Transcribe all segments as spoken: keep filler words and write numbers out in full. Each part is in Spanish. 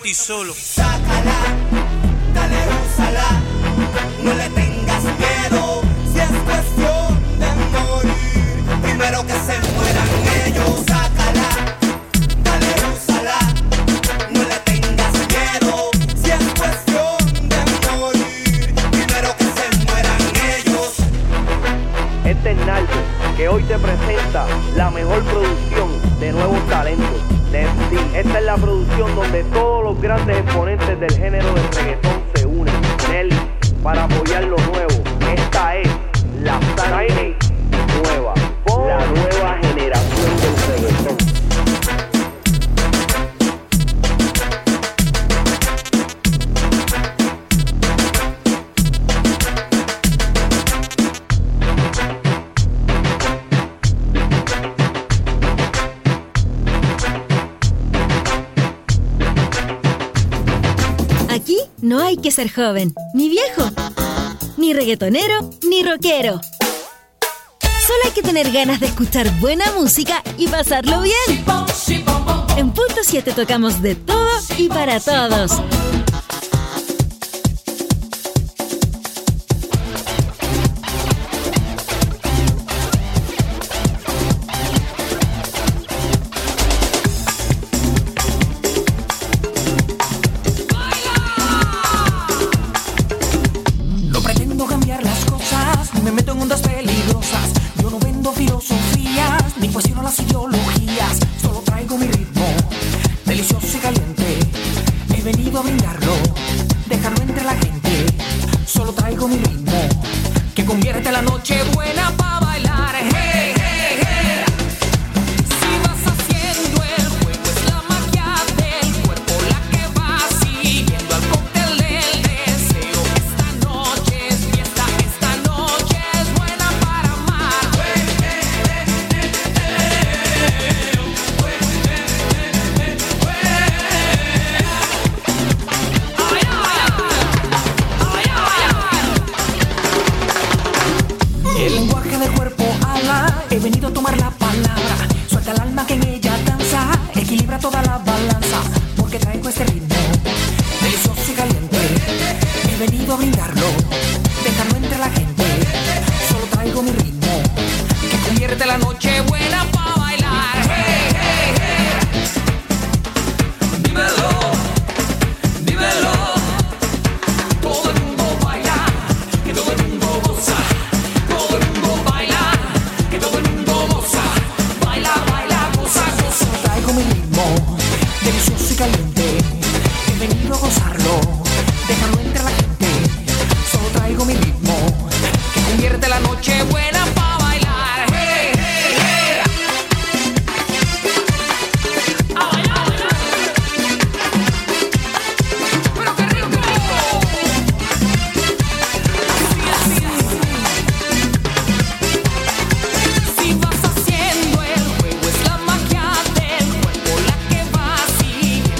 y solo. Sácala, dale, úsala, no le tengas miedo. Si es cuestión de morir, primero que se mueran ellos. Sácala, dale, úsala, no le tengas miedo. Si es cuestión de morir, primero que se mueran ellos. Este es Naldo, que hoy te presenta la mejor producción de nuevos talentos de M C. Esta es la producción donde todos los grandes exponentes del género del reggaetón se unen. Nelly, para apoyar lo nuevo. Esta es la sangre nueva, la nueva generación del reggaetón. Aquí no hay que ser joven, ni viejo, ni reggaetonero, ni rockero. Solo hay que tener ganas de escuchar buena música y pasarlo bien. En Punto siete tocamos de todo y para todos.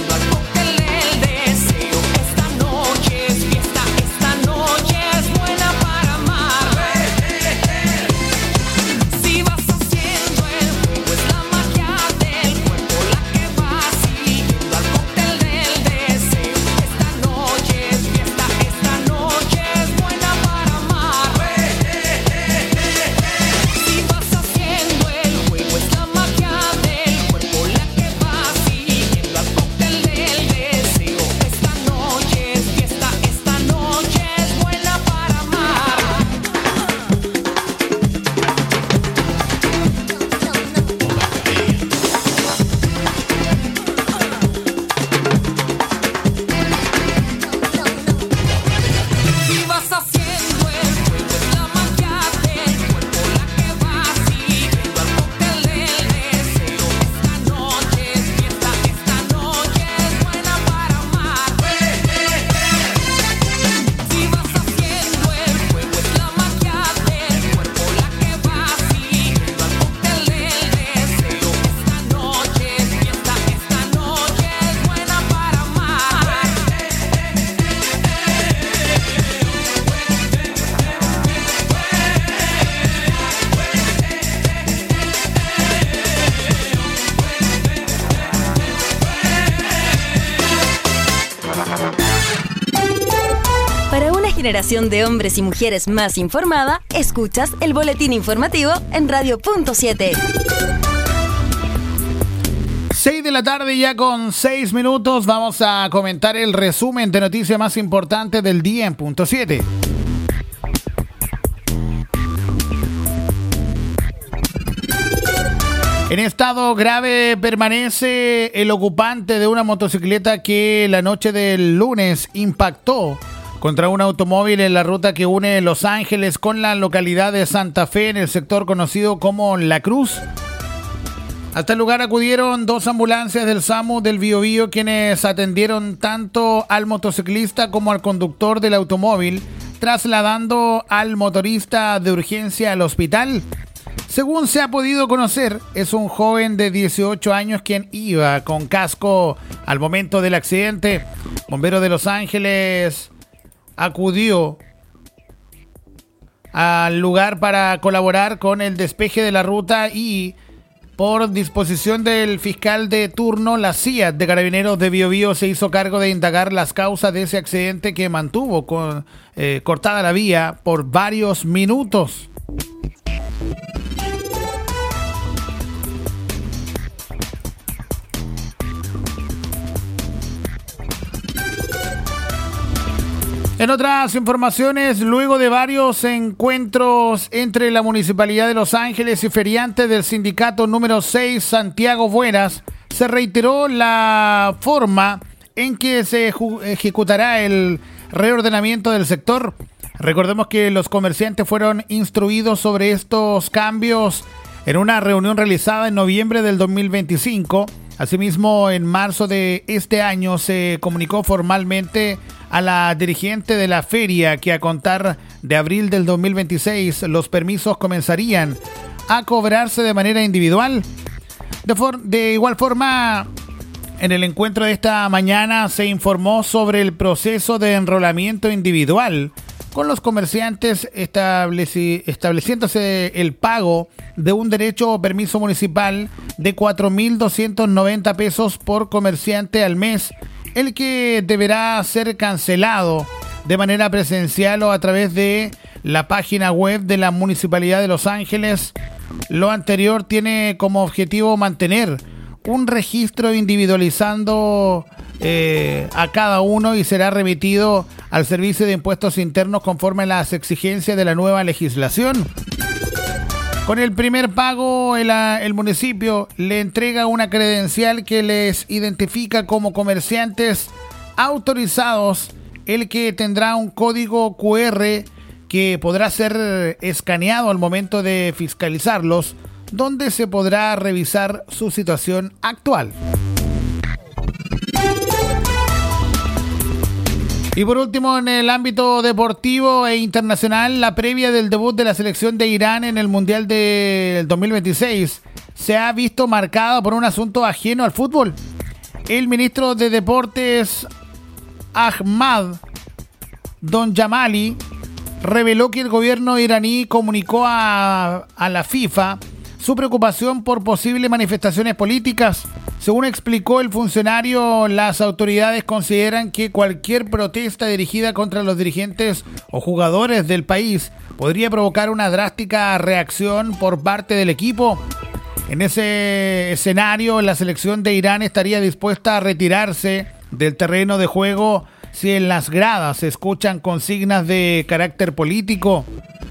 Esta noche es buena generación de hombres y mujeres más informada, escuchas el boletín informativo en Radio Punto siete. seis de la tarde ya con seis minutos. Vamos a comentar el resumen de noticias más importantes del día en Punto siete. En estado grave permanece el ocupante de una motocicleta que la noche del lunes impactó contra un automóvil en la ruta que une Los Ángeles con la localidad de Santa Fe en el sector conocido como La Cruz. Hasta el lugar acudieron dos ambulancias del SAMU del Biobío, quienes atendieron tanto al motociclista como al conductor del automóvil, trasladando al motorista de urgencia al hospital. Según se ha podido conocer, es un joven de dieciocho años quien iba con casco al momento del accidente. Bombero de Los Ángeles acudió al lugar para colaborar con el despeje de la ruta y, por disposición del fiscal de turno, la C I A T de Carabineros de Biobío se hizo cargo de indagar las causas de ese accidente que mantuvo con, eh, cortada la vía por varios minutos. En otras informaciones, luego de varios encuentros entre la Municipalidad de Los Ángeles y feriantes del sindicato número seis, Santiago Buenas, se reiteró la forma en que se ejecutará el reordenamiento del sector. Recordemos que los comerciantes fueron instruidos sobre estos cambios en una reunión realizada en noviembre del dos mil veinticinco. Asimismo, en marzo de este año se comunicó formalmente a la dirigente de la feria que a contar de abril del dos mil veintiséis los permisos comenzarían a cobrarse de manera individual. De, for- de igual forma, en el encuentro de esta mañana se informó sobre el proceso de enrolamiento individual, con los comerciantes estableci- estableciéndose el pago de un derecho o permiso municipal de cuatro mil doscientos noventa pesos por comerciante al mes, el que deberá ser cancelado de manera presencial o a través de la página web de la Municipalidad de Los Ángeles. Lo anterior tiene como objetivo mantener un registro individualizando eh, a cada uno y será remitido al Servicio de Impuestos Internos conforme a las exigencias de la nueva legislación. Con el primer pago, el, el municipio le entrega una credencial que les identifica como comerciantes autorizados, el que tendrá un código cu erre que podrá ser escaneado al momento de fiscalizarlos, donde se podrá revisar su situación actual. Y por último, en el ámbito deportivo e internacional, la previa del debut de la selección de Irán en el Mundial del dos mil veintiséis se ha visto marcada por un asunto ajeno al fútbol. El ministro de Deportes, Ahmad Donjamali, reveló que el gobierno iraní comunicó a, a la FIFA su preocupación por posibles manifestaciones políticas. Según explicó el funcionario, las autoridades consideran que cualquier protesta dirigida contra los dirigentes o jugadores del país podría provocar una drástica reacción por parte del equipo. En ese escenario, la selección de Irán estaría dispuesta a retirarse del terreno de juego si en las gradas se escuchan consignas de carácter político.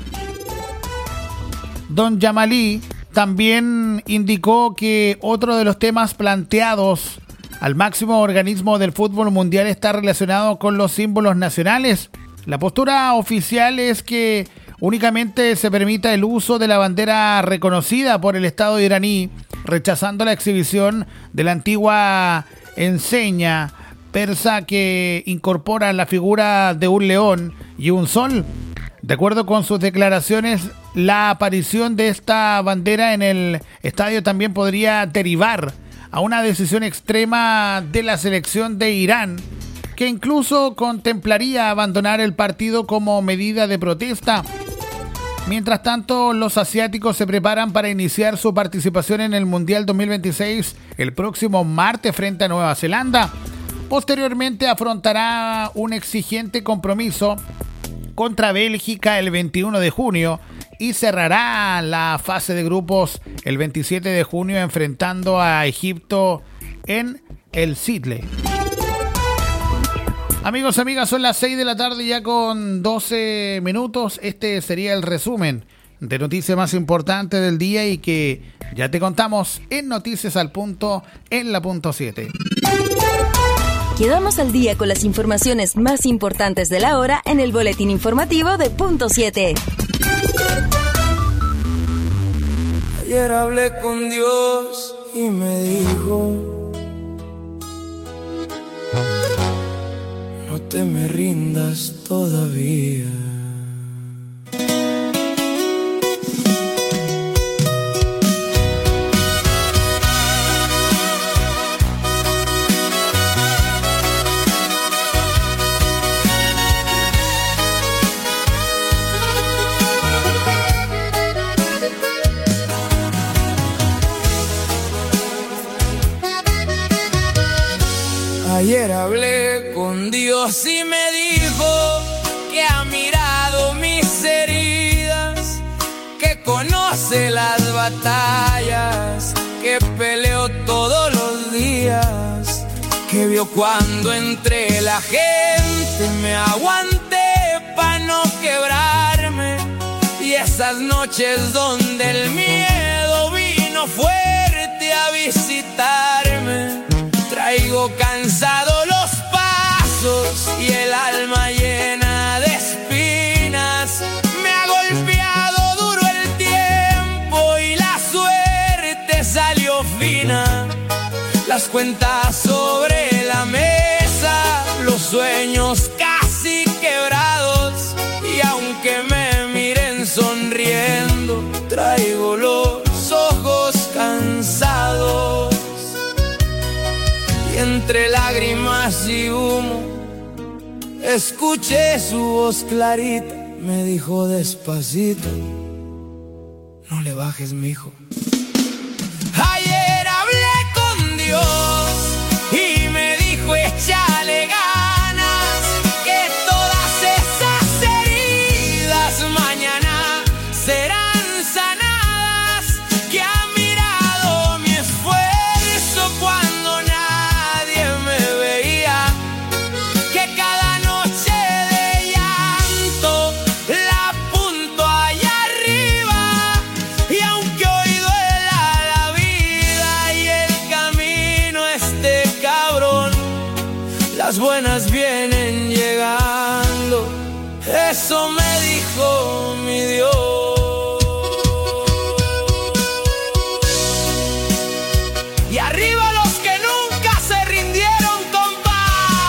Donjamali también indicó que otro de los temas planteados al máximo organismo del fútbol mundial está relacionado con los símbolos nacionales. La postura oficial es que únicamente se permita el uso de la bandera reconocida por el Estado iraní, rechazando la exhibición de la antigua enseña persa que incorpora la figura de un león y un sol. De acuerdo con sus declaraciones, la aparición de esta bandera en el estadio también podría derivar a una decisión extrema de la selección de Irán, que incluso contemplaría abandonar el partido como medida de protesta. Mientras tanto, los asiáticos se preparan para iniciar su participación en el Mundial dos mil veintiséis el próximo martes frente a Nueva Zelanda. Posteriormente afrontará un exigente compromiso contra Bélgica el veintiuno de junio y cerrará la fase de grupos el veintisiete de junio enfrentando a Egipto en el Sidle. Amigos, amigas, son las seis de la tarde ya con doce minutos. Este sería el resumen de noticias más importantes del día y que ya te contamos en Noticias al Punto en la punto siete. Quedamos al día con las informaciones más importantes de la hora en el boletín informativo de punto siete. Ayer hablé con Dios y me dijo: no te me rindas todavía. Ayer hablé con Dios y me dijo que ha mirado mis heridas, que conoce las batallas, que peleo todos los días, que vio cuando entre la gente me aguanté pa' no quebrarme, y esas noches donde el miedo vino fuerte a visitarme. Traigo cansado los pasos y el alma llena de espinas. Me ha golpeado duro el tiempo y la suerte salió fina. Las cuentas sobre la mesa, los sueños casi quebrados, y aunque me miren sonriendo, traigo los ojos cansados. Entre lágrimas y humo, escuché su voz clarita, me dijo despacito: no le bajes, mijo. Ayer hablé con Dios y me dijo: échale ganas, que todas esas heridas mañana serán sanadas, que ha mirado mi esfuerzo cuando las buenas vienen llegando. Eso me dijo mi Dios. Y arriba los que nunca se rindieron, compa.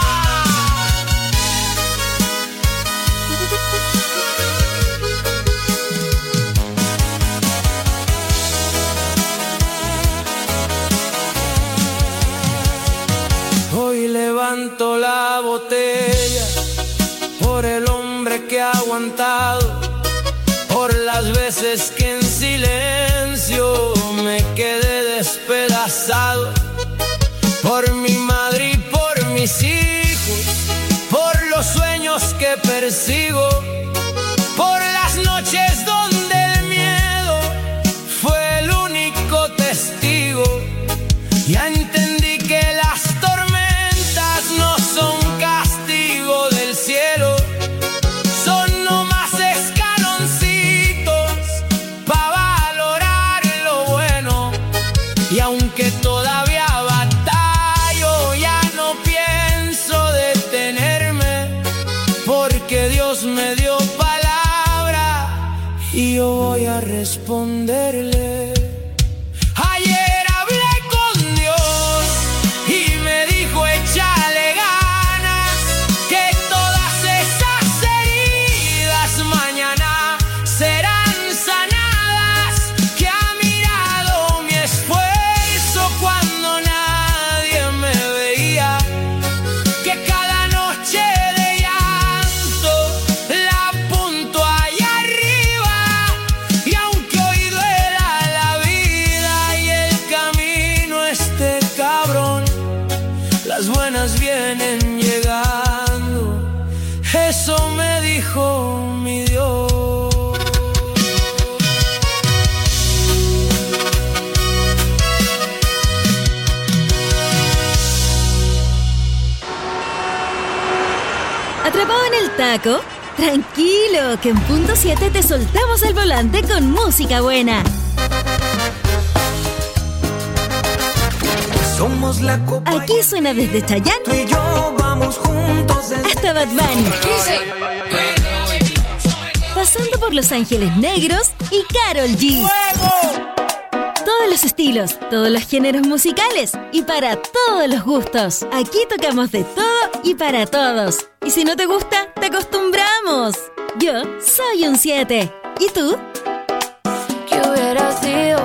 Hoy levanto la botella por el hombre que ha aguantado, por las veces que en silencio me quedé despedazado, por mi madre y por mis hijos, por los sueños que persigo, por las noches donde el miedo fue el único testigo. Ya entendí que las tormentas no son castigo del cielo, son nomás escaloncitos pa' valorar lo bueno. Y aunque todavía batallo, ya no pienso detenerme, porque Dios me dio palabra y yo voy a responderle. Ayer hablé con Dios y me dijo: échale ganas, que todas esas heridas mañana serán sanadas, que ha mirado mi esfuerzo cuando nadie me veía, que cada noche de llanto la apunto allá arriba, y aunque hoy duela la vida y el camino esté cabrón, las buenas vienen llegando. Eso me dijo chamaco? Tranquilo, que en punto siete te soltamos el volante con música buena. Somos la copa. Aquí suena desde Chayanne Tú y yo vamos juntos desde... hasta Bad Bunny. Pasando por Los Ángeles Negros y Karol G. Todos los estilos, todos los géneros musicales y para todos los gustos. Aquí tocamos de todo y para todos. Y si no te gusta, te acostumbramos. Yo soy un siete. ¿Y tú? ¿Qué hubiera sido?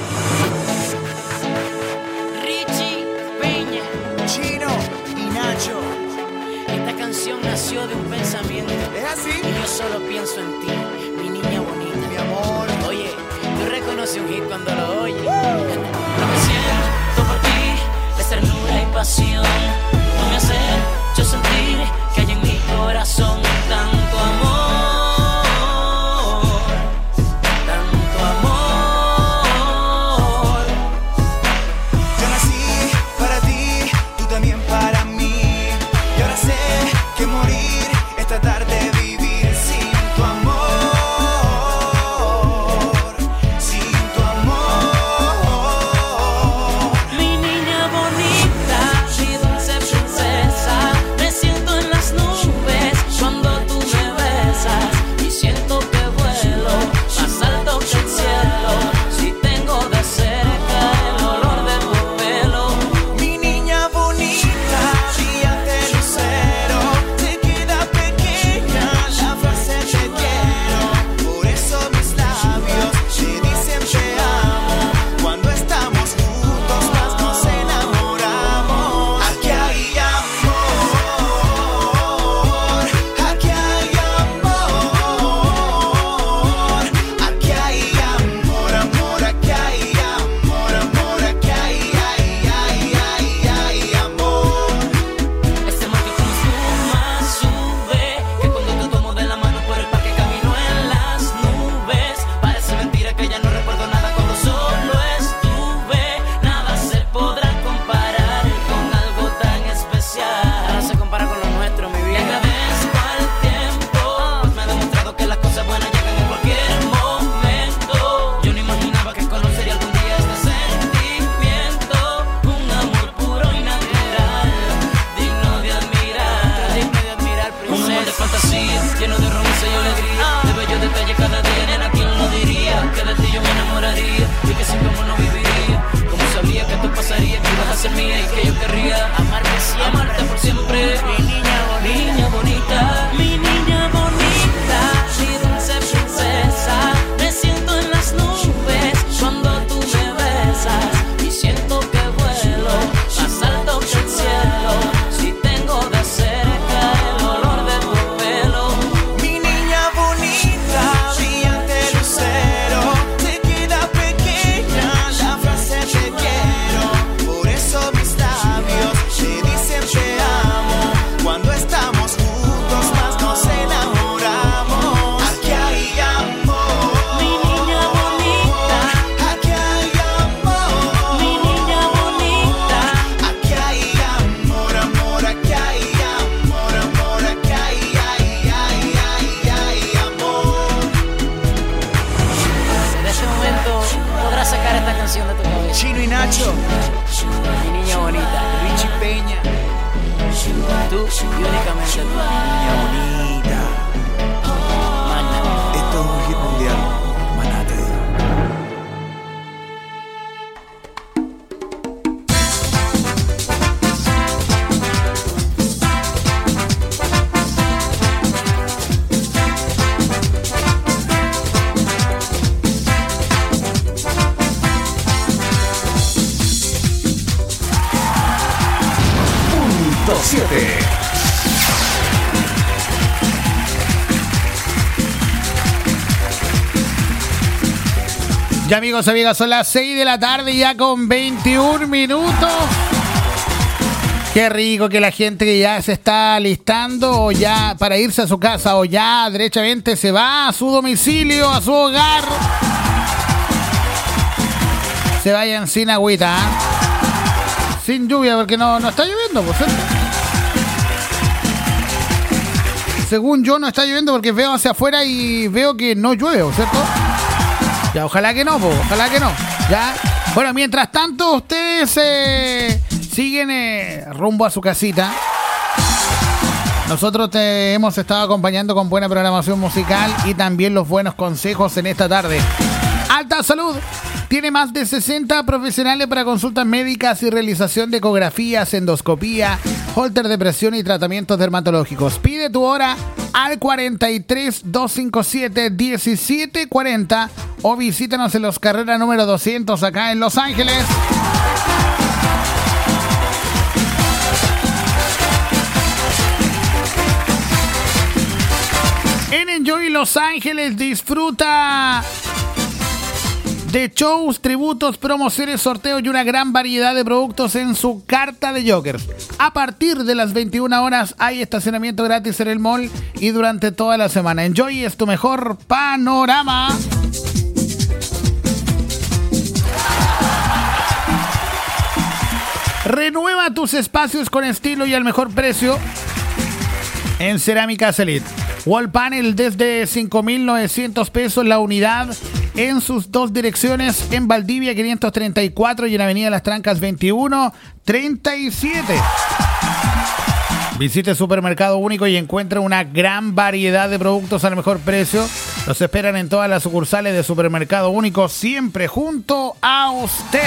Richie Peña, Chino y Nacho. esta canción nació de un pensamiento. ¿Es así? Y yo solo pienso en ti, mi niña bonita. Mi amor. Oye, tú reconoces un hit cuando lo oyes. Lo que siento por ti es ternura y pasión. Tú me has hecho sentir que hay en mi corazón tanto amor, tanto amor. Yo nací para ti, tú también para mí. Y ahora sé que morir es tratar de vivir sin tu amor. Sin tu amor. Mi niña bonita, mi dulce princesa, me siento en las nubes cuando tú me besas y siento que vuelo más alto que el cielo si tengo de cerca el olor de tu pelo. Mi niña bonita, brillante lucero, te queda pequeña la frase te quiero. Por eso mis labios te dicen te amo. Cuando estamos juntos más nos enamoramos. Aquí hay amor, aquí hay amor, aquí hay amor, amor, aquí hay amor, amor, aquí hay, ay, ay, ay, ay, amor. Este mar que consuma sube, que cuando te tomo de la mano por el parque camino en las nubes. Parece mentira que ya no recuerdo nada cuando solo estuve. Nada se podrá comparar con algo tan especial. Nada se compara con lo nuestro, mi vida. Le agradezco al tiempo, pues me ha demostrado que las cosas buenas llegan en cualquier momento. Yo no imaginaba que conocería algún día este sentimiento. Un amor puro y natural, digno de admirar, digno de admirar, princesa. Un amor de fantasía, lleno de romance y alegría, de bellos detalles cada día, nena, ¿quién lo diría? Que de ti yo me enamoraría y que sin tu amor no viviría. Como sabía que esto pasaría, que ibas a ser mía y que yo querría amarte siempre, amarte por siempre. Mi niña bonita, niña bonita, mi niña bonita, mi dulce princesa, me siento en las nubes cuando tú me besas y siento que vuelo más alto que el cielo si tengo de cerca el olor de tu pelo. Mi niña bonita, brillante lucero, te queda pequeña la frase te quiero. Por eso mis labios te dicen te amo. Cuando estamos juntos más nos enamoramos. Aquí hay amor, Mi niña bonita, aquí hay amor, mi niña bonita. aquí hay amor, amor, aquí hay amor, amor, aquí hay, ay, ay, ay, ay, amor. En este momento podrás sacar esta canción de tu cabeza. Chino y Nacho, Mi niña bonita, Richie Peña, tú y únicamente tú. niña bonita. Magna. Esto es un hit mundial. Maná te digo. Punto siete. Ya amigos, amigas, son las seis de la tarde ya con veintiún minutos. Qué rico que la gente que ya se está listando o ya para irse a su casa o ya derechamente se va a su domicilio, a su hogar. Se vayan sin agüita, ¿eh? Sin lluvia porque no, no está lloviendo, por cierto. según yo no está lloviendo porque veo hacia afuera y veo que no llueve, ¿cierto? Ya, ojalá que no, po, ojalá que no. Ya. Bueno, mientras tanto, ustedes eh, siguen eh, rumbo a su casita. Nosotros te hemos estado acompañando con buena programación musical y también los buenos consejos en esta tarde. Alta Salud tiene más de sesenta profesionales para consultas médicas y realización de ecografías, endoscopía, holter de presión y tratamientos dermatológicos. Pide tu hora al cuarenta y tres, doscientos cincuenta y siete, diecisiete cuarenta o visítanos en Los Carreras número doscientos acá en Los Ángeles. En Enjoy Los Ángeles disfruta de shows, tributos, promociones, sorteos y una gran variedad de productos en su carta de Jokers. A partir de las veintiuna horas hay estacionamiento gratis en el mall y durante toda la semana. Enjoy es tu mejor panorama. Renueva tus espacios con estilo y al mejor precio en Cerámicas Elite. Wall Panel desde cinco mil novecientos pesos la unidad en sus dos direcciones, en Valdivia quinientos treinta y cuatro y en Avenida Las Trancas veintiuno treinta y siete. Visite Supermercado Único y encuentre una gran variedad de productos al mejor precio. Los esperan en todas las sucursales de Supermercado Único, siempre junto a usted.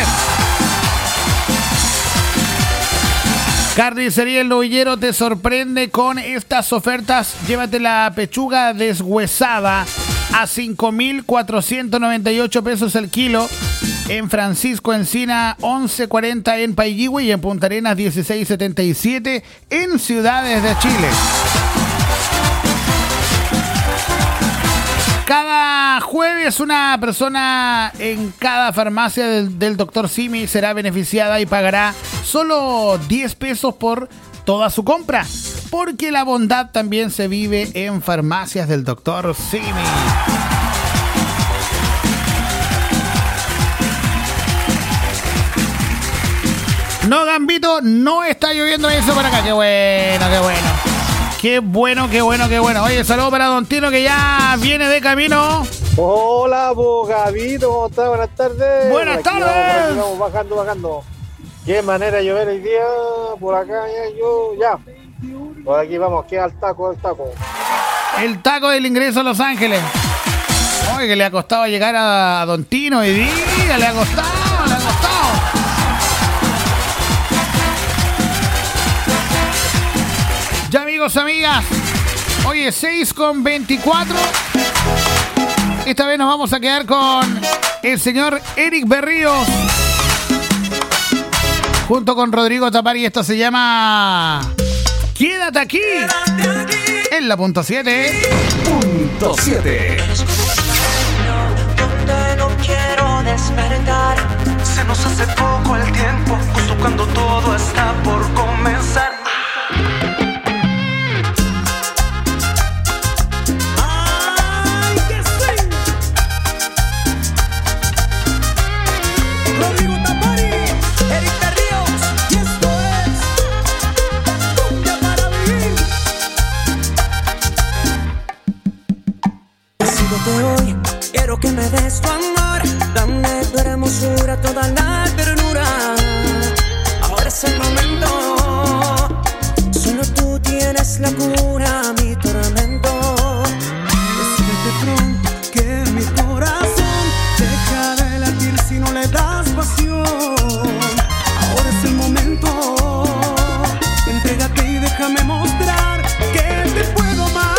Carnicería El Novillero te sorprende con estas ofertas. Llévate la pechuga deshuesada a cinco mil cuatrocientos noventa y ocho pesos el kilo. En Francisco Encina once cuarenta en Paigüe y en Punta Arenas dieciséis setenta y siete en Ciudades de Chile. Cada jueves una persona en cada farmacia del, del doctor Simi será beneficiada y pagará solo diez pesos por toda su compra. Porque la bondad también se vive en farmacias del doctor Simi. No, Gambito, no está lloviendo eso por acá. Qué bueno, qué bueno. Qué bueno, qué bueno, qué bueno. Oye, saludos para Don Tino que ya viene de camino. Hola, Gabito, ¿cómo estás? Buenas tardes. Buenas Aquí tardes. Vamos, aquí vamos bajando, bajando. Qué manera de llover hoy día. Por acá, ya, yo, ya. Por aquí vamos, queda el taco, el taco. El taco del ingreso a Los Ángeles. Oye, que le ha costado llegar a Don Tino hoy día. Le ha costado, le ha costado. Ya, amigos, amigas. Oye, seis con veinticuatro. Esta vez nos vamos a quedar con el señor Eric Berríos junto con Rodrigo Tapari. Esto se llama Quédate aquí en la punto siete. Punto siete. Donde no quiero despertar. Se nos hace poco el tiempo, justo cuando todo está por comenzar. Hoy quiero que me des tu amor, dame tu hermosura, toda la ternura. Ahora es el momento, solo tú tienes la cura a mi tormento. Decídete pronto que mi corazón deja de latir si no le das pasión. Ahora es el momento, entrégate y déjame mostrar que te puedo amar.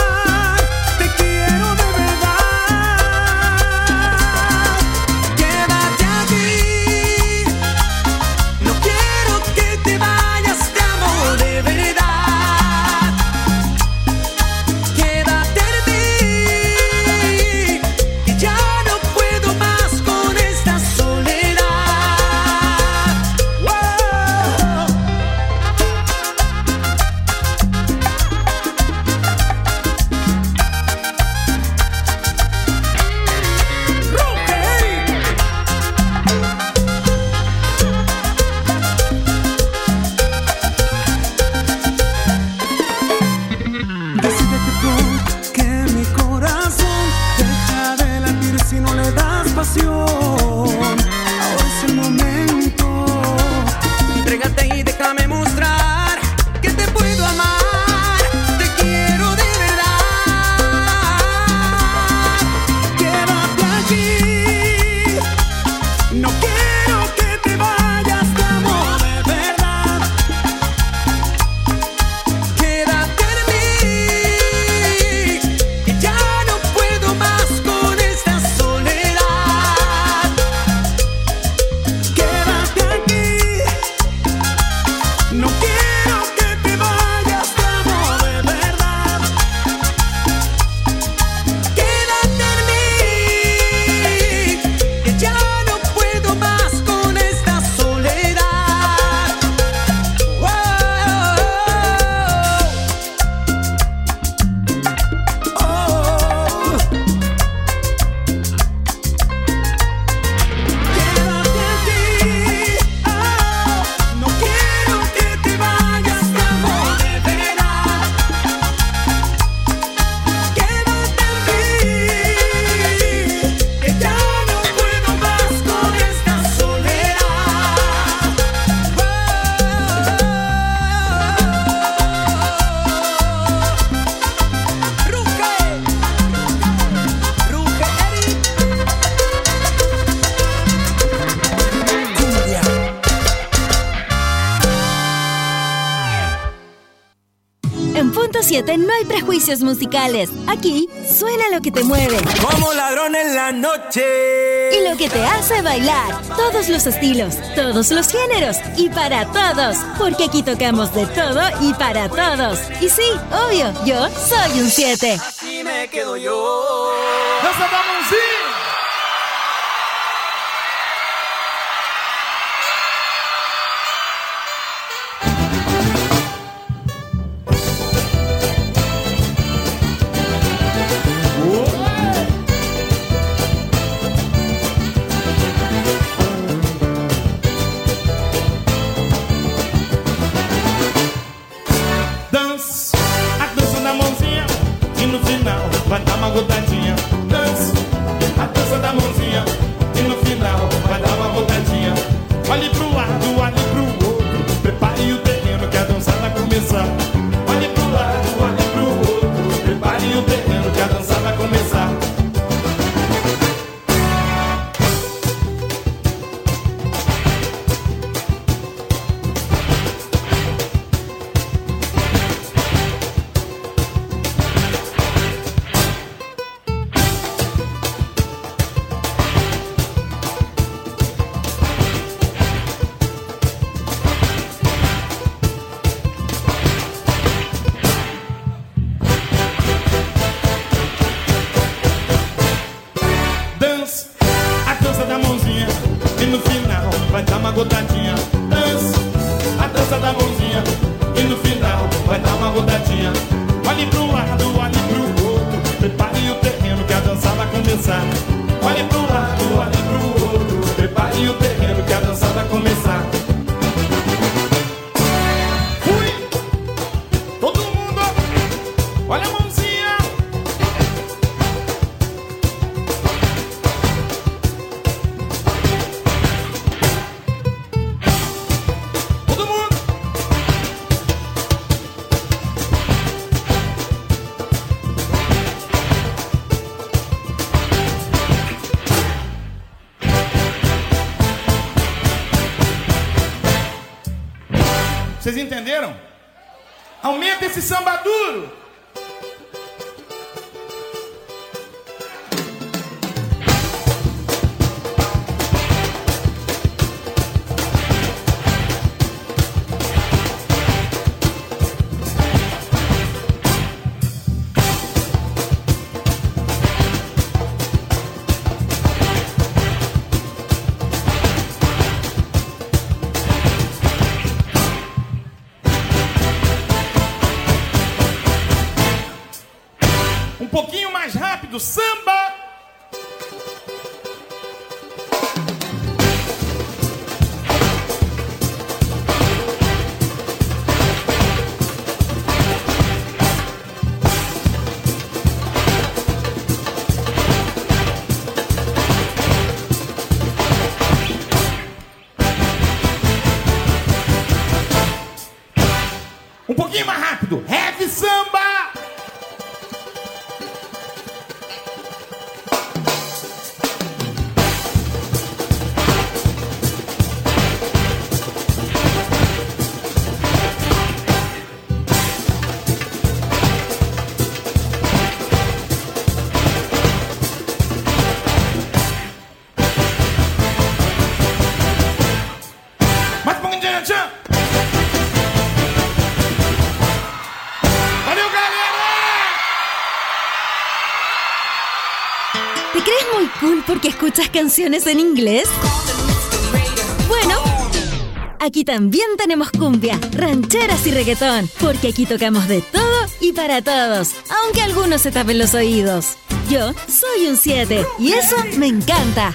pasión. Ahora es el momento. Entrégate y déjame mostrar que te puedo amar. Te quiero de verdad. Quédate aquí. No quiero que te vayas, te amo de verdad. Quédate en mí, que ya no puedo más con esta soledad. Quédate aquí. No quiero que te vayas, te amo de verdad. Quédate en mí, que ya no puedo más con esta soledad. Wow. Oh. Quédate aquí. Oh. No quiero que te vayas, te amo de verdad. Quédate en mí, que ya no puedo más con esta soledad. Ruge, Ruge, Eric. Cumbia. En Punto siete no hay prejuicios musicales. Aquí suena lo que te mueve Como ladrón en la noche. y lo que te hace bailar. Todos los estilos, todos los géneros y para todos. Porque aquí tocamos de todo y para todos. Y sí, obvio, yo soy un siete. Así me quedo yo. Dança, a dança da mãozinha e no final vai dar uma gotadinha. Dança, a dança da mãozinha e no final vai dar uma gotadinha. Olhe pro lado, olhe pro outro, prepare o terreno que a dança vai começar. Olhe pro lado, olhe pro outro, prepare o terreno que a dança vai começar. Dança, a dança da mãozinha e no final vai dar uma gotadinha. Dança, a dança da mãozinha e no final vai dar uma gotadinha. Olhe pro lado, olhe pro outro, prepare o terreno que a dança vai começar. Olhe pro lado, olhe pro outro, prepare o terreno que a dança vai começar. Fui! Todo mundo, olha a mãozinha. Todo mundo. Vocês entenderam? Aumenta esse samba duro. eres muy cool porque escuchas canciones en inglés? Bueno, aquí también tenemos cumbia, rancheras y reggaetón, porque aquí tocamos de todo y para todos, aunque algunos se tapen los oídos. Yo soy un siete y eso me encanta.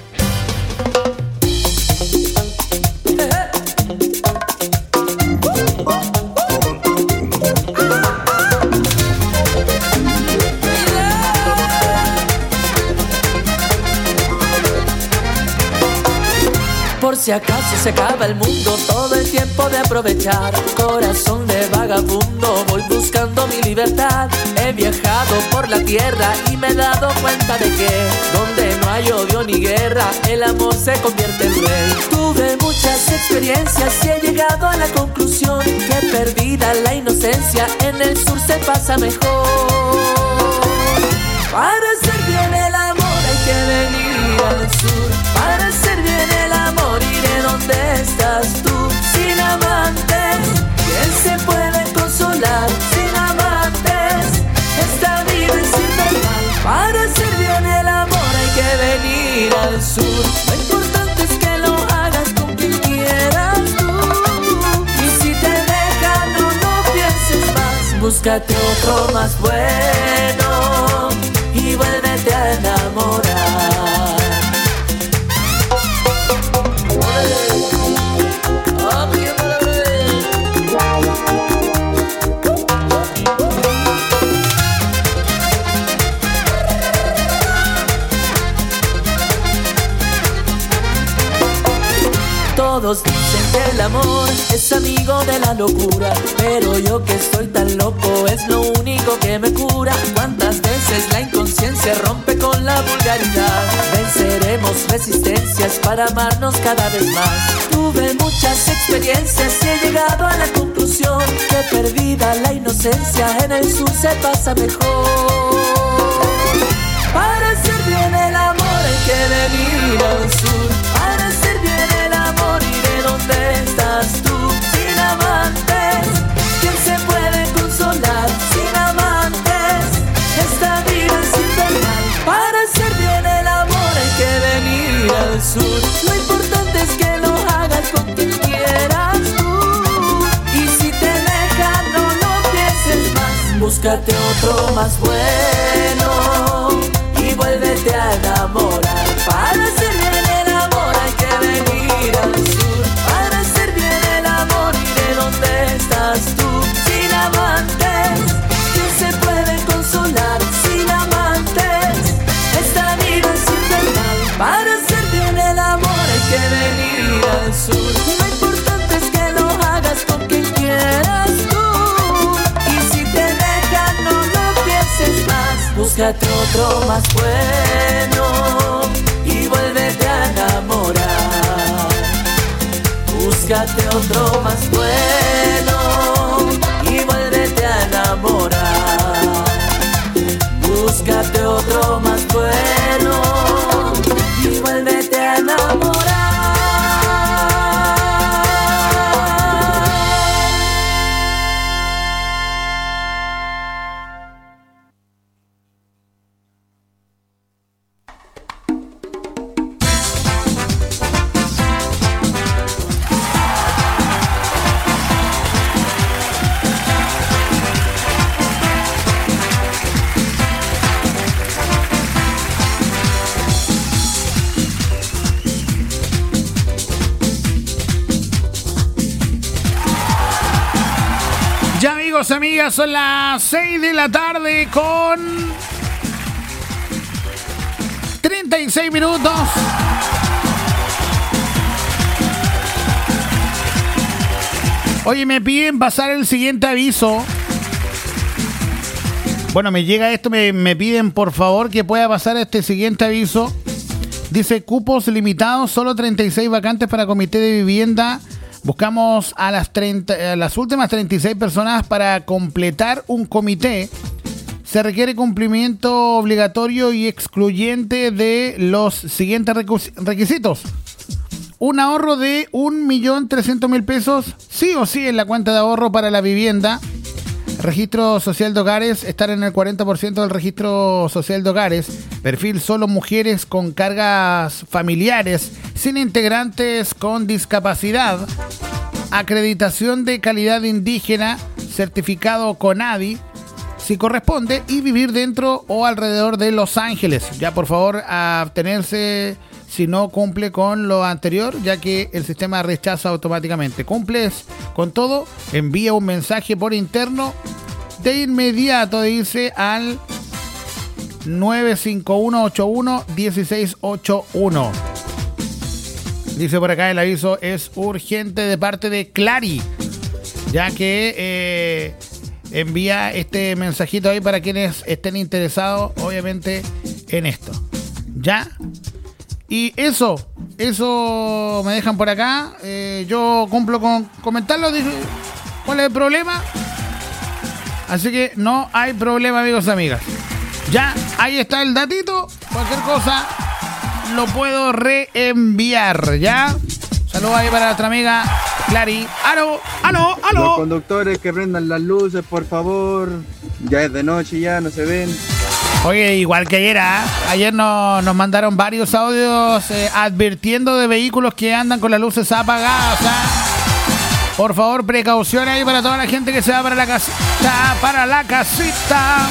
Por si acaso se acaba el mundo, todo el tiempo de aprovechar. Corazón de vagabundo, voy buscando mi libertad. He viajado por la tierra y me he dado cuenta de que donde no hay odio ni guerra, el amor se convierte en rey. Tuve muchas experiencias y he llegado a la conclusión que perdida la inocencia, en el sur se pasa mejor. Para hacer bien el amor hay que venir al sur. Para hacer bien el amor iré donde estás tú. Sin amantes, ¿quién se puede consolar? Sin amantes, esta vida es infernal. Para hacer bien el amor hay que venir al sur. Lo importante es que lo hagas con quien quieras tú. Y si te dejan, no, no pienses más. Búscate otro más bueno y vuélvete a enamorar. Todos dicen que el amor es amigo de la locura, pero yo que estoy tan loco es lo único que me cura. Cuántas veces la inconsciencia rompe con la vulgaridad. Venceremos resistencias para amarnos cada vez más. Tuve muchas experiencias y he llegado a la conclusión que perdida la inocencia, en el sur se pasa mejor. Para hacer bien el amor hay que venir al sur. Para hacer bien el amor iré donde estás tú. Sin amantes, ¿quién se puede consolar? Sin amantes, esta vida es infernal. Para hacer bien el amor hay que venir al sur. Lo importante es que lo hagas con quien quieras tú. Y si te dejan, no lo pienses más. Búscate otro más bueno y vuélvete a enamorar. Para hacer bien el amor hay que venir al sur. Para hacer bien el amor iré donde estás tú. Sin amantes, ¿quién se puede consolar? Sin amantes, esta vida es infernal. Para hacer bien el amor hay que venir al sur. Lo importante es que lo hagas con quien quieras tú. Y si te dejan, no lo pienses más. Búscate otro más bueno y vuélvete a enamorar. Búscate otro más bueno y vuélvete a enamorar. Búscate otro más bueno y vuélvete a enamorar. Amigas, son las seis de la tarde con treinta y seis minutos. Oye, me piden pasar el siguiente aviso. Bueno, me llega esto, me, me piden por favor que pueda pasar este siguiente aviso. Dice cupos limitados, solo treinta y seis vacantes para comité de vivienda. Buscamos a las, treinta, a las últimas treinta y seis personas para completar un comité. Se requiere cumplimiento obligatorio y excluyente de los siguientes requisitos. Un ahorro de un millón trescientos mil pesos, sí o sí en la cuenta de ahorro para la vivienda. Registro social de hogares, estar en el cuarenta por ciento del registro social de hogares. Perfil solo mujeres con cargas familiares, sin integrantes con discapacidad. Acreditación de calidad indígena, certificado CONADI, si corresponde, y vivir dentro o alrededor de Los Ángeles. Ya, por favor, abstenerse si no cumple con lo anterior, ya que el sistema rechaza automáticamente. ¿Cumples con todo? Envía un mensaje por interno de inmediato, dice, al nueve cinco uno ocho uno uno seis ocho uno. Dice por acá, el aviso es urgente de parte de Clari, ya que eh, envía este mensajito ahí para quienes estén interesados, obviamente, en esto. ¿Ya? Y eso, eso me dejan por acá. Eh, yo cumplo con comentarlo. Dije, ¿cuál es el problema? Así que no hay problema, amigos y amigas. Ya, ahí está el datito. Cualquier cosa lo puedo reenviar, ¿ya? Saludos ahí para nuestra amiga Clary. ¡Aló! ¡Aló! ¡Aló! Los conductores que prendan las luces, por favor. Ya es de noche, ya no se ven. Oye, igual que ayer, ¿eh? Ayer no, nos mandaron varios audios eh, advirtiendo de vehículos que andan con las luces apagadas. ¿Eh? Por favor, precaución ahí para toda la gente que se va para la casita, para la casita.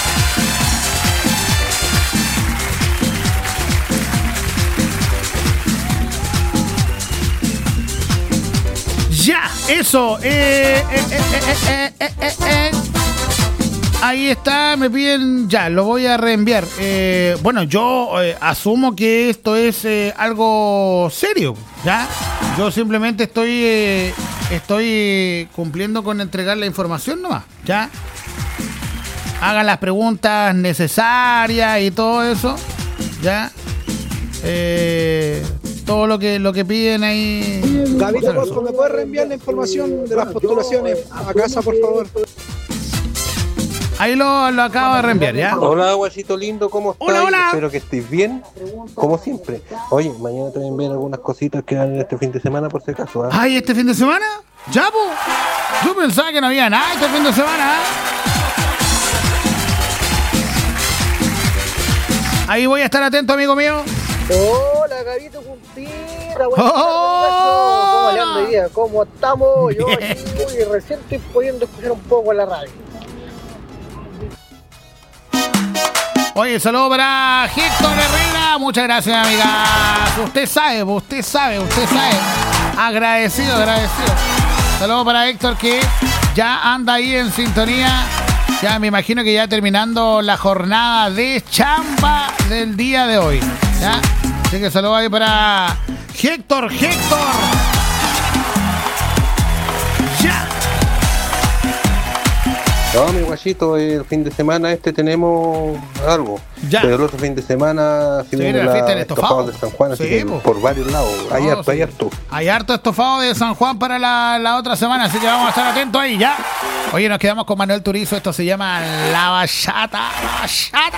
Ya, eso. Eh, eh, eh, eh, eh, eh, eh, eh. Ahí está, me piden, ya, lo voy a reenviar. Eh, bueno, yo eh, asumo que esto es eh, algo serio, ¿ya? Yo simplemente estoy eh, estoy cumpliendo con entregar la información nomás, ¿ya? Hagan las preguntas necesarias y todo eso, ¿ya? Eh, todo lo que lo que piden ahí. Gabito, Bosco, ¿me puedes reenviar la información de las postulaciones a casa, por favor? Ahí lo, lo acabo de reenviar, ¿ya? Hola, guachito lindo, ¿cómo estás? Hola, hola. Espero que estés bien, como siempre. Oye, mañana te voy a enviar algunas cositas que van este fin de semana, por si acaso. ¿eh? ¿Ay, este fin de semana? ¿Ya, po? Yo pensaba que no había nada este fin de semana. Ahí voy a estar atento, amigo mío. Hola, Gabito Cumpira. ¿Cómo le anda hoy día? ¿Cómo estamos? Yo aquí muy recién estoy pudiendo escuchar un poco en la radio. Oye, saludo para Héctor Herrera. Muchas gracias, amiga. Usted sabe, usted sabe, usted sabe. Agradecido, agradecido. Saludo para Héctor, que ya anda ahí en sintonía. Ya me imagino que ya terminando la jornada de chamba del día de hoy, ¿ya? Así que saludo ahí para Héctor, Héctor. Ya. No, mi guachito, el fin de semana este tenemos algo. Ya. Pero el otro fin de semana se viene la fiesta del estofado de San Juan, así sí, que po. por varios lados. Hay No, harto, sí. hay harto. Hay harto estofado de San Juan para la, la otra semana, así que vamos a estar atentos ahí, ¿ya? Oye, nos quedamos con Manuel Turizo. Esto se llama La Bachata. La Bachata.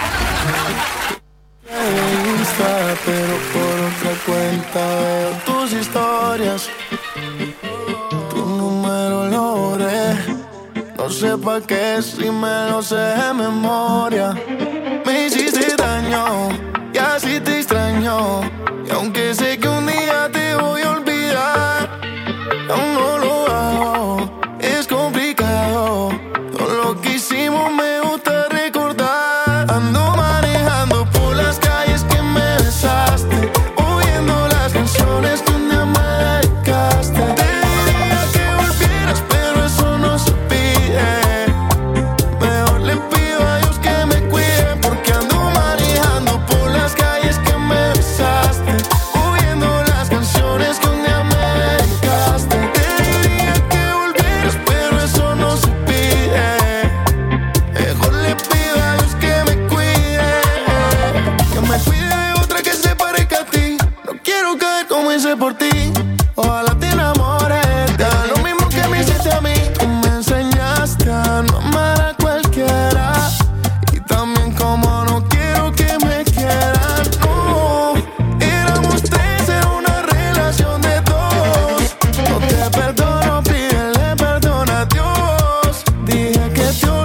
Insta, pero por otra cuenta veo tus historias. Tu número lo borré. No sé pa' qué si me lo sé de memoria. Me hiciste daño y así te extraño. Y aunque sé que un día te voy a olvidar, aún no lo hago, es complicado. Todo lo que hicimos me gusta recordar. Ando manejando por las calles que me besaste, oyendo las canciones que un día me dedicaste. Te diría que volvieras, pero eso no se pide. Mejor le pido a Dios que me cuide, porque ando manejando por las calles que me besaste, oyendo las canciones que un día me dedicaste. Te diría que volvieras, pero eso no se pide. Mejor le pido a Dios que me cuide, que me cuide de otra que se parezca a ti. No quiero caer como hice por ti. Ojalá te enamores, te haga lo mismo que me hiciste a mí. Tú me enseñaste a no amar a cualquiera, y también como no quiero que me quieran. No, éramos tres, era una relación de dos. No te perdono, pídele perdón a Dios. Dije que te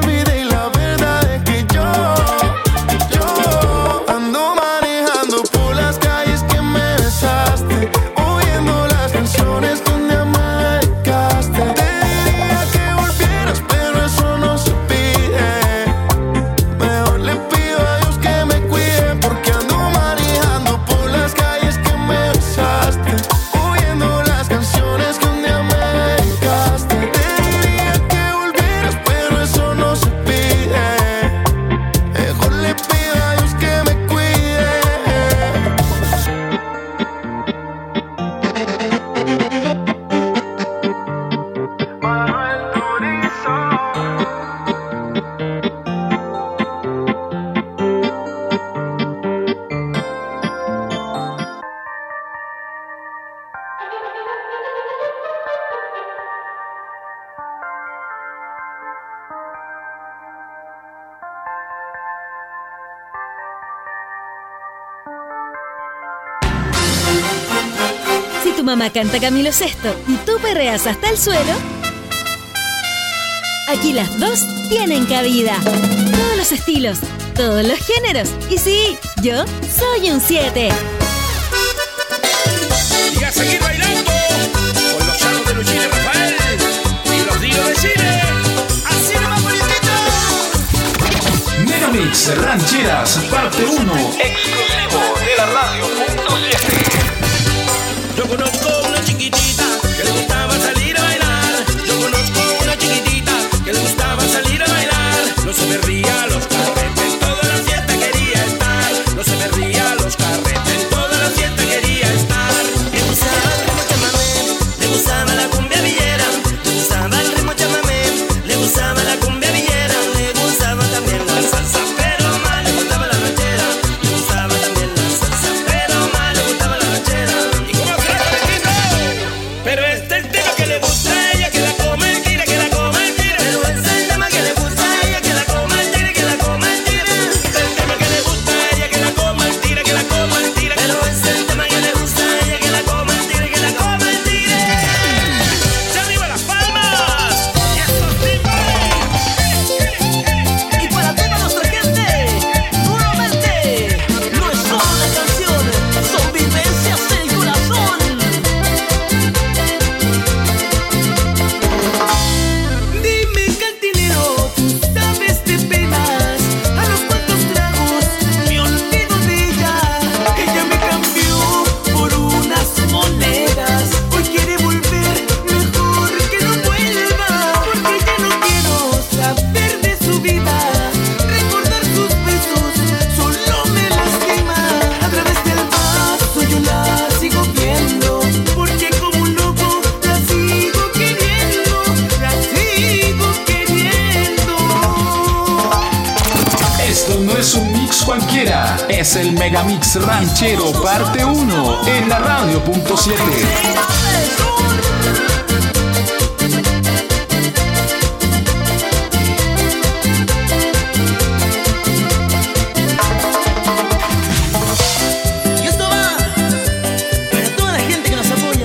tu mamá canta Camilo Sesto y tú perreas hasta el suelo, aquí las dos tienen cabida. Todos los estilos, todos los géneros. Y sí, yo soy un siete. Y a seguir bailando con los charros de Luchín y Rafael y los Dinos de Chile. Así nomás, bonitito. Megamix Rancheras, parte uno. Exclusivo de la radio punto siete. Yo conozco una chiquitita que le gustaba salir a bailar. Yo conozco una chiquitita que le gustaba salir a bailar. No se perdía los carretes, en toda la fiesta quería estar. No se perdía los carretes, en toda la fiesta quería estar. Le gustaba el ritmo chamamé, le gustaba la cumbia villera. Le gustaba el ritmo chamamé, le gustaba la cumbia villera. Le gustaba también la salsa, pero más le gustaba la ranchera. Le gustaba también la salsa, pero más le gustaba la ranchera. ¿Y cómo se la repito? Pero este es el tema que le gusta a ella, que la coma el tira, que la coma el tira. Pero este es el tema que le gusta a ella, que la coma el tira, que la coma el tira. Este es el tema que le gusta a ella, que la coma el tira, que la coma el tira. Pero este es el tema que le gusta a ella, que la coma el tira, que la coma el tira. ¡Ya arriba las palmas! ¡Y esos timbales! Y para toda nuestra gente, nuevamente, no es solo una canción, son vivencias del corazón. Dime, cantinero, tú sabes de penas, a los cuantos tragos me olvido de ella. Ella me cambió por unas monedas, hoy quiere volver, mejor que no vuelva, porque ya no quiero saber de su vida, recordar sus besos solo me lastima. A través del vaso yo la sigo viendo, porque como un loco la sigo queriendo, la sigo queriendo. Esto no es un mix cualquiera, es el Megamix Ranchero parte uno en la radio punto siete. Y esto va para toda la gente que nos apoya.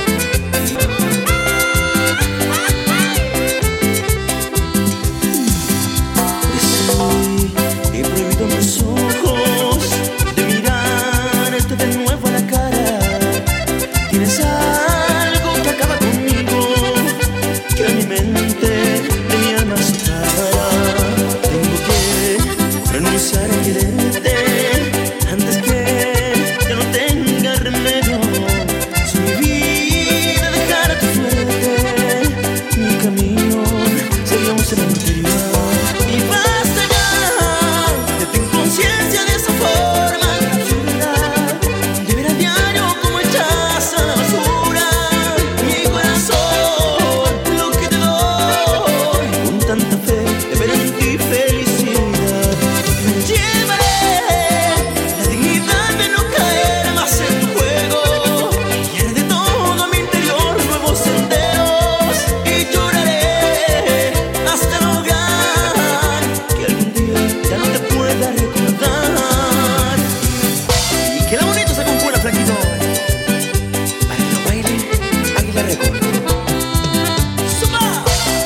He prohibido mis ojos de mirarte de nuevo a la cara. Tienes algo que acaba conmigo, que a mi mente de mi alma separa. Tengo que renunciar a quererte antes que ya no tenga remedio. Si mi vida dejara tu suerte, mi camino sería un cementerio. Y basta ya de tu inconsciencia de esa forma absurda, de ver a diario como echas a la basura mi corazón, lo que te doy con tanta fe de ver en ti felicidad. Llevaré la dignidad de no caer más en tu juego, guiar de todo mi interior nuevos senderos, y lloraré hasta lograr que algún día ya no te pueda recordar. Y queda bonito esa compura, flaquito, para que lo baile Águila Record. ¡Suba!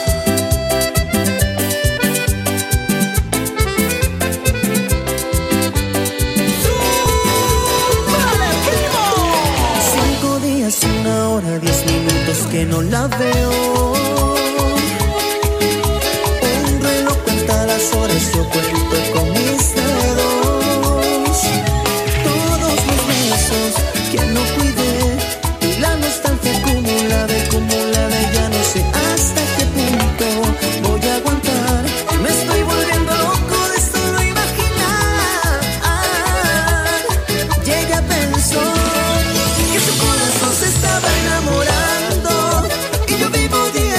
Cinco días, una hora, diez minutos que no la veo. Un reloj cuenta las horas, yo cuento con mis dedos. Todos los besos que no cuidé, y la nostalgia acumulada, acumulada, ya no sé hasta qué punto voy a aguantar. Me estoy volviendo loco de solo imaginar. Y ella pensó que su corazón se estaba enamorando, y yo vivo día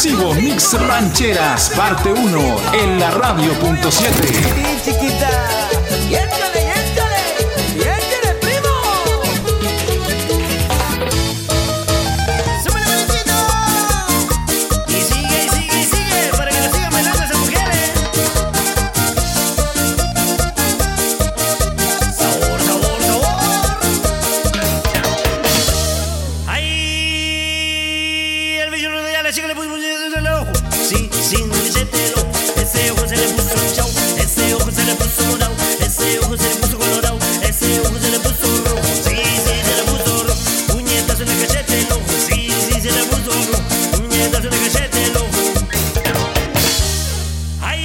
exclusivo Mix Rancheras, parte uno, en la radio punto siete. Chiquita, y échale, y échale, y échale, primo. Súbele, manecito. Y sigue, y sigue, y sigue, para que lo sigan bailando esas mujeres. Sabor, sabor, sabor. Ay, el bello de la chica le puso el ojo. Sí, sí, no le siente el ojo. Ese ojo se le puso chau. Ese ojo se le puso morado, ese ojo se le puso colorado, ese ojo se le puso rojo, sí, sí, se le puso rojo, puñetazo en el cachete el ojo, sí, sí, se le puso rojo, puñetazo en el cachete el ojo. Ay,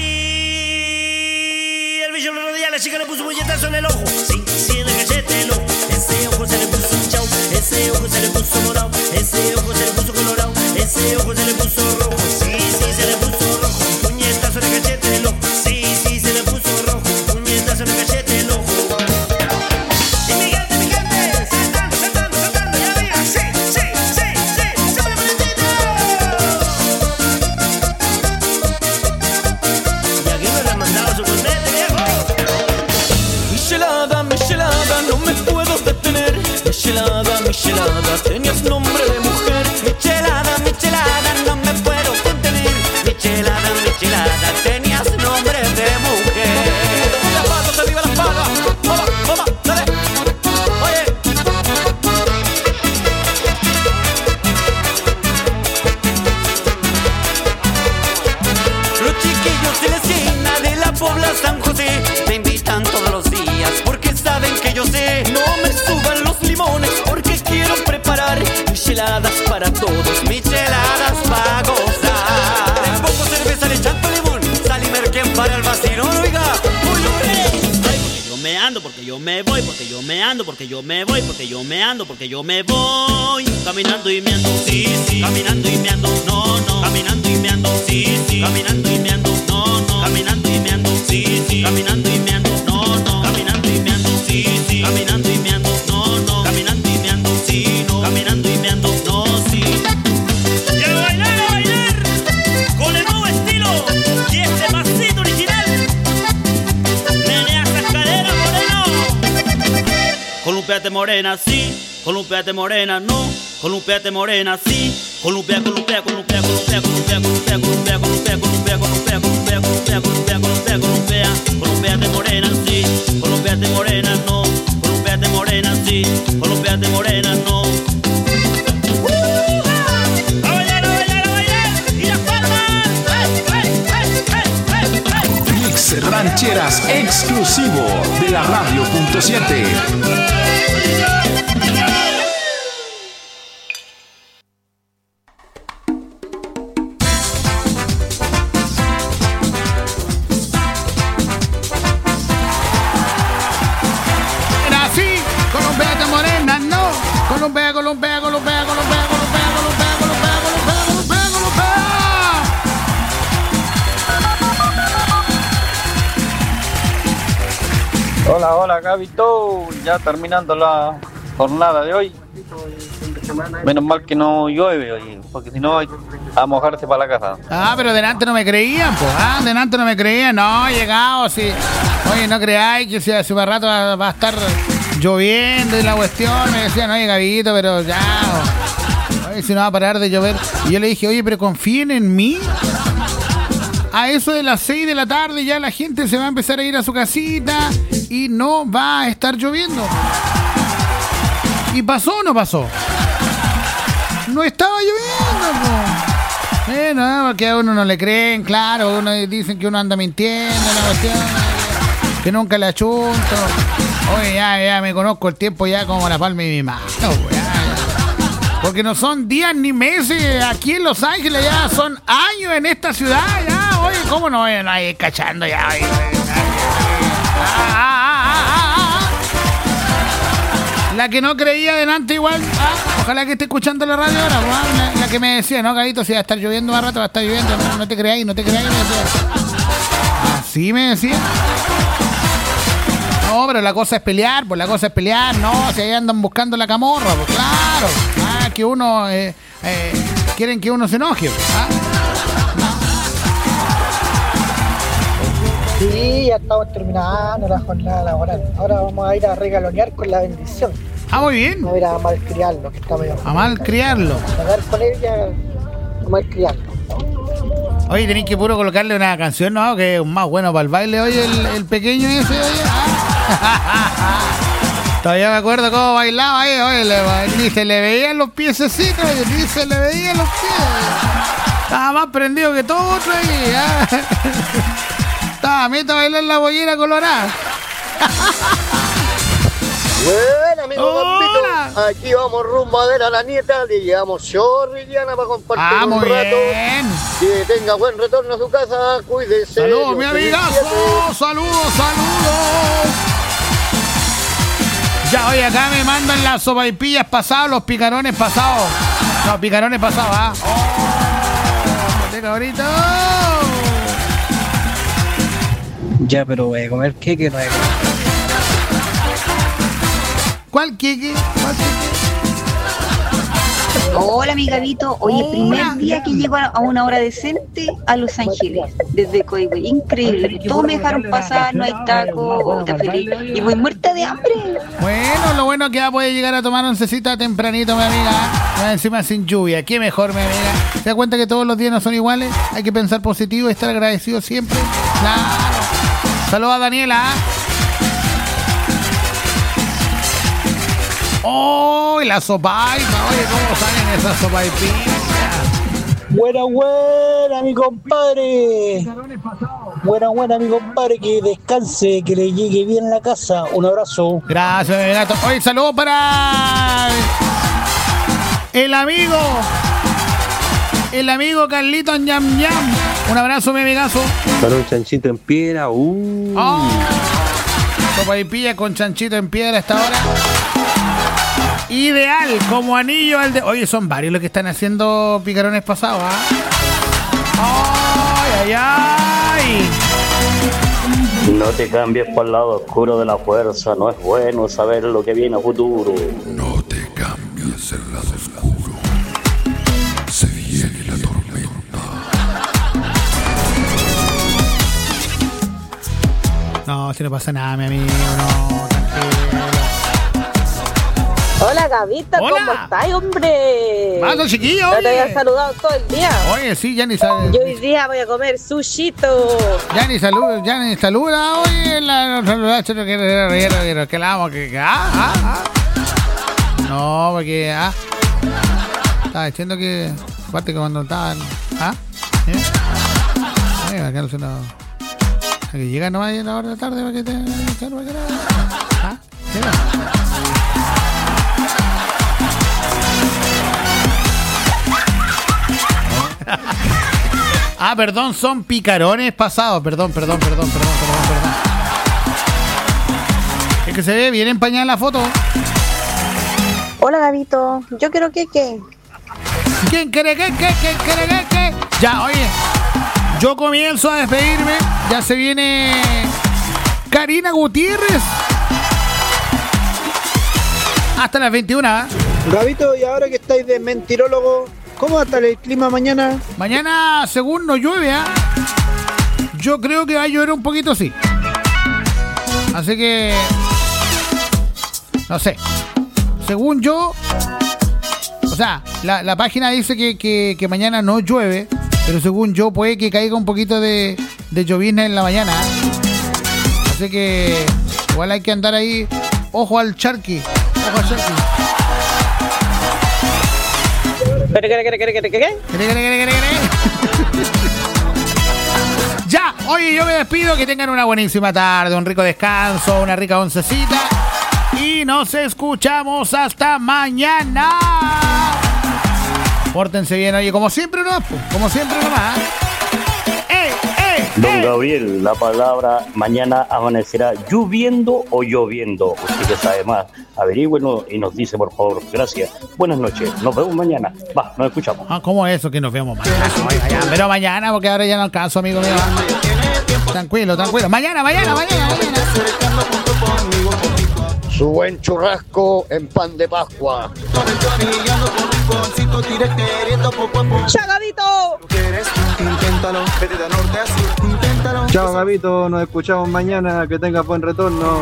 el bicho lo rodea, la chica le puso puñetazo en el ojo, sí, sí, en el cachete el ojo, ese ojo se le puso chau, ese ojo se le puso morado, ese ojo se le puso colorado, ese ojo se le puso rojo, sí, sí, se le puso rojo, puñetazo en el cachete el ojo. Michelada, michelada, tenías nombre de mujer. Michelada, michelada, no me puedo contener. Michelada, michelada, tenías nombre de mujer. La pata, se viva la pata. Vamos, vamos, dale. Oye. Los chiquillos de la esquina de la Pobla San José me invitan todos los días porque saben que yo sé. No me suban los limones porque quiero preparar micheladas para todos, micheladas para gozar. Le pongo cerveza, le echando limón, sal y merquén para el vacilón, oiga. Yo me ando porque yo me voy, porque yo me ando, porque yo me voy, porque yo me ando, porque yo me voy. Caminando y meando, sí, sí. Caminando y meando, no, no. Caminando y meando, sí, sí. Caminando y meando, no, no. Caminando y meando, sí, sí. Caminando y meando, no, no. Caminando y meando, sí, sí. Caminando y meando, no, no. Caminando y meando, sí, no. Caminando y meando, no, sí. Y a bailar, a bailar, con el nuevo estilo y este pasito original. Menea esas caderas, moreno. Columpiate morena, sí. Columpiate morena, no. Columpiate morena, sí. Columpia, columpia, columpia, columpia, columpia, columpia, columpia, columpia, columpia, columpia, columpia, columpia, columpia, columpia, columpia. Columpiate morena, sí. Columpiate morena, no. Columpiate morena, sí. Columpiate morena, no. A bailar, a bailar, a bailar. Y las palmas. Mix Rancheras exclusivo de la radio punto siete. Colombia, Colombia, Colombia, Colombia, Colombia, Colombia, Colombia, Colombia, Colombia, Colombia. Hola, hola, Gabito. Ya terminando la jornada de hoy. Menos mal que no llueve hoy, porque si no, hay a mojarse para la casa. Ah, pero delante no me creían, pues. Ah, delante no me creían. No, he llegado, sí. Oye, no creáis que si hace un rato va, va a estar lloviendo y la cuestión. Me decían, oye, Gabito, pero ya. Oye, si no va a parar de llover. Y yo le dije, oye, pero confíen en mí. A eso de las seis de la tarde ya la gente se va a empezar a ir a su casita y no va a estar lloviendo. ¿Y pasó o no pasó? No estaba lloviendo, po. Eh, no, porque a uno no le creen, claro. Uno dicen que uno anda mintiendo, la cuestión, que nunca le achunto. Oye, ya, ya me conozco el tiempo ya como la palma de mi mano, ya, ya. Porque no son días ni meses aquí en Los Ángeles, ya son años en esta ciudad, ya. Oye, ¿cómo no? Oye, no hay cachando ya. Oye, ah, ah, ah, ah, ah. La que no creía delante igual, ah, ojalá que esté escuchando la radio ahora, pues, la, la que me decía, no, Gabito, si va a estar lloviendo más rato, va a estar lloviendo, no, no te creáis, no te creáis, me decía. Así me decía. No, pero la cosa es pelear, pues la cosa es pelear, no, si ahí andan buscando la camorra, pues claro, ah, que uno, eh, eh, quieren que uno se enoje, pues, ¿ah? Sí, ya estamos terminando la jornada laboral. Ahora vamos a ir a regalonear con la bendición. Ah, muy bien. Vamos a ir a malcriarlo, que está medio. A malcriarlo. A dar con él ya a malcriarlo. Oye, tenéis que puro colocarle una canción, ¿no? Que es más bueno para el baile. Oye, el, el pequeño ese, oye. Ah. Todavía me acuerdo cómo bailaba ahí, oye, le, ni se le veían los piececitos, oye, ni se le veían los pies. Estaba más prendido que todo otro ahí, ¿eh? Estaba meta a bailar la bollera colorada. Bueno, amigo Gambito, aquí vamos rumbo a ver a la nieta. Le llevamos chorri, Diana, para compartir ah, un muy rato. Bien. Que tenga buen retorno a su casa, cuídese. Saludos, mi amigazo. Saludos, saludos. Ya, oye, acá me mandan las sopaipillas pasadas, los picarones pasados. No, picarones pasados, ¿ah? Oh, qué cabrito. Ya, pero voy a comer queque, no voy a comer. ¿Cuál queque? ¿Cuál queque? Hola, mi Gabito. Oye, Hola. primer día que llego a una hora decente a Los Ángeles, desde Coihue. Increíble. Todos me dejaron pasar, no hay taco, te feliz. Y voy muerta de hambre. Bueno, lo bueno es que ya puede llegar a tomar oncecita tempranito, mi amiga. Ya encima sin lluvia. Qué mejor, mi amiga. ¿Se da cuenta que todos los días no son iguales? Hay que pensar positivo y estar agradecido siempre. Claro. Saludos a Daniela. ¡Oh! La sopaipa. Oye, ¿cómo salen esas sopaipillas? Buena, buena, mi compadre. Buena, buena, mi compadre. Que descanse, que le llegue bien a la casa. Un abrazo. Gracias, mi gato. Oye, saludos para el amigo. El amigo Carlito Ñam Ñam. Un abrazo, mi amigazo. Para un chanchito en piedra. Uh. Oh. Sopaipilla con chanchito en piedra hasta ahora. Ideal, como anillo al de... Oye, son varios los que están haciendo picarones pasados, ¿ah? ¿eh? ¡Ay, ay, ay! No te cambies por el lado oscuro de la fuerza, no es bueno saber lo que viene a futuro. No te cambies el lado oscuro, se viene la tormenta. No, si no pasa nada, mi amigo, no, tranquilo. Hola, Gabito, Hola. ¿Cómo estás, hombre? ¡Mando, chiquillo! No te oye. había saludado todo el día. Oye, sí, ya ni sabe. Yo hoy día voy a comer sushito. Ya ni saluda, ya ni saluda, oye, la saluda, que que que la amo, que que- ah, ah, ah. No, porque ah. Estaba diciendo que aparte que cuando estaban, ah, ¿eh? Ay, acá no se no. Que llega nomás a la hora de la tarde para que te ah, llega. Ah, perdón, son picarones pasados. Perdón, perdón, perdón, perdón, perdón, perdón. Es que se ve bien empañada la foto. Hola, Gabito. Yo quiero que que. ¿Quién quiere qué, qué, qué, quiere qué, qué? Ya, oye, yo comienzo a despedirme. Ya se viene Karina Gutiérrez. Hasta las veintiuna. Gabito, y ahora que estáis de mentirólogo, ¿cómo va a estar el clima mañana? Mañana, según no llueve, ¿ah? Yo creo que va a llover un poquito, sí. Así que... no sé. Según yo... O sea, la, la página dice que, que, que mañana no llueve, pero según yo puede que caiga un poquito de, de llovizna en la mañana. Así que... igual hay que andar ahí... Ojo al charqui. Ojo al charqui. Ya, oye, yo me despido, que tengan una buenísima tarde, un rico descanso, una rica oncecita y nos escuchamos hasta mañana. Pórtense bien, oye, como siempre no, como siempre nomás. ¡Ey, ey, Don ey! Gabriel, la palabra mañana amanecerá lloviendo o lloviendo. Usted que sabe más, averígüenos y nos dice, por favor. Gracias. Buenas noches. Nos vemos mañana. Va, nos escuchamos. Ah, ¿cómo es eso que nos vemos mañana? Oiga, ya, pero mañana, porque ahora ya no alcanzo, amigo mío. Tranquilo, tranquilo. Mañana, mañana, mañana, mañana. Su buen churrasco en pan de Pascua. ¡Ya, Gabito! Inténtalo, vete de norte a sur, intenta Chao, Gabito, nos escuchamos mañana, que tengas buen retorno.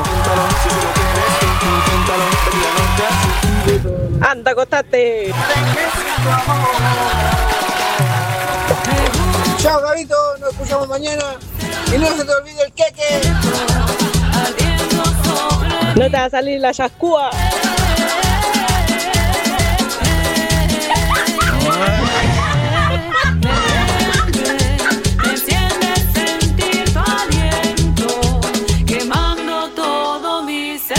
Anda, acostate. Chao, Gabito, nos escuchamos mañana. Y no se te olvide el queque. No te va a salir la chascúa. Me sientes sentir tu aliento, quemando todo mi ser.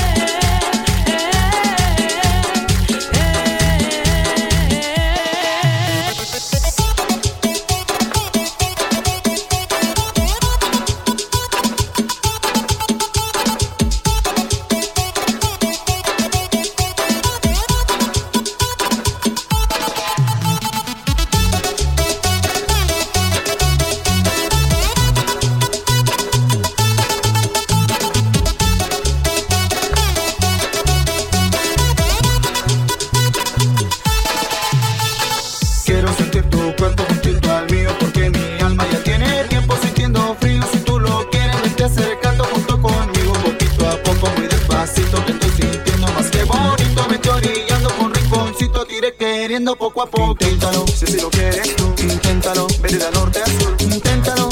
Quiero sentir tu cuerpo juntito al mío, porque mi alma ya tiene tiempo sintiendo frío. Si tú lo quieres, vente acercando junto conmigo, poquito a poco, muy despacito, que estoy sintiendo más que bonito. Vente orillando con rinconcito, te iré queriendo poco a poco. Inténtalo, si así lo quieres tú, inténtalo, vete de norte a sur, inténtalo.